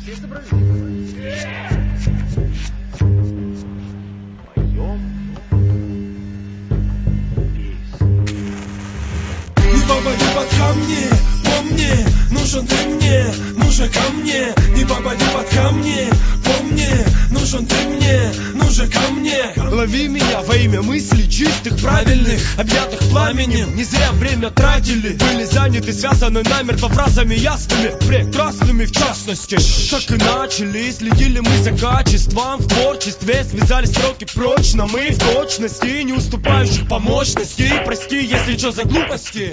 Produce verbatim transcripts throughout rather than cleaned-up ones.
Не попади под камни, помни, нужен ты мне, нужен ко мне. Не попади под камни, помни, нужен ты мне, нужен ко мне. Лови меня во имя мыслей чистых, правильных, объятых пламенем. Не зря время тратили, были заняты, связаны намертво фразами ясными, прекрасными в частности. Как и начали, следили мы за качеством в творчестве, связали строки прочно, мы в точности, не уступающих по мощности. Прости, если что за глупости.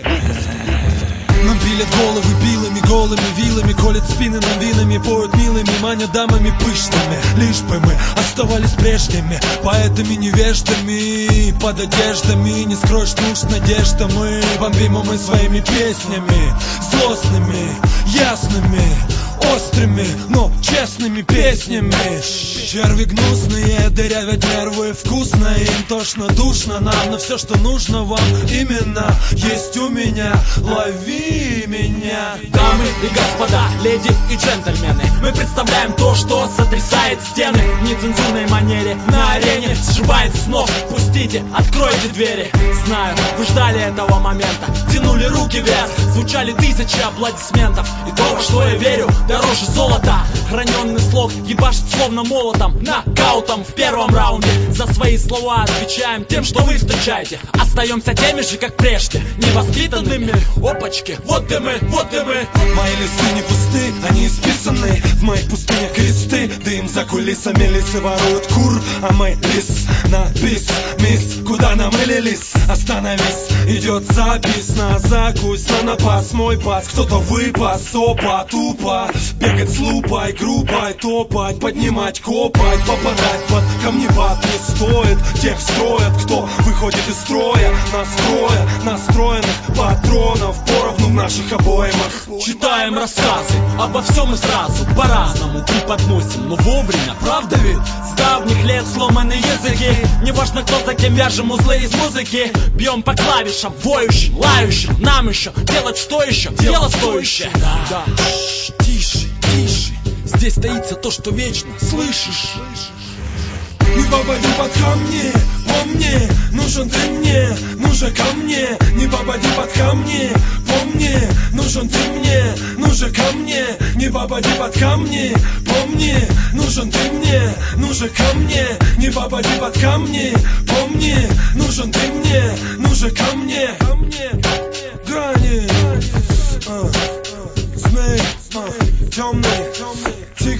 Нам пилят головы билами, голыми вилами, колят спины нам винами, поют милыми, манят дамами пышными. Лишь бы мы оставались прежними, поэтами невеждами, под одеждами не скроешь нужд надеждами. Бомбим мы своими песнями, злостными, ясными, острыми, но честными песнями. Черви гнусные дырявят нервы, вкусно им, тошно, душно нам, но все, что нужно вам, именно есть у меня. Лови меня. Дамы и господа, леди и джентльмены, мы представляем то, что сотрясает стены в нецензурной манере на арене, сшибает с ног. Пустите, откройте двери. Знаю, вы ждали этого момента, тянули руки вверх, звучали тысячи аплодисментов. И то, во что я верю, дороже золота. Храненный слог ебашит словно молотом, нокаутом в первом раунде. За свои слова отвечаем тем, что вы встречаете. Остаемся теми же, как прежде, невоспитанными. Опачки, вот и мы, вот и мы. Мои листы не пусты, они исписаны. В моих пустынях кресты, дым за кулисами. Лисы воруют кур, а мы лис на бис. Мисс, куда намылились? Остановись, идет запись на закусь, на напас, мой пас. Кто-то выпас, опа, тупо. Бегать с лупой, группой, топать, поднимать, копать, попадать под камнепад не стоит. Тех строят, кто выходит из строя, настроя, настроенных патронов поровну в наших обоймах. Читаем рассказы обо всем и сразу, по-разному преподносим, но вовремя, правда ведь? С давних лет сломаны языки, неважно кто за кем, вяжем узлы из музыки. Бьем по клавишам, воющим, лающим, нам еще делать что еще? Дело стоящее. Да, да. Тише, тише, здесь таится то, что вечно, слышишь? Не попади под камни, помни, нужен ты мне, нужен ко мне. Не попади под камни, помни, нужен ты мне, нужен ко мне. Не попади под камни, помни, нужен ты мне, нужен ко мне. Не попади под камни, помни, нужен ты мне, нужен ко мне. Грани, змей, темный,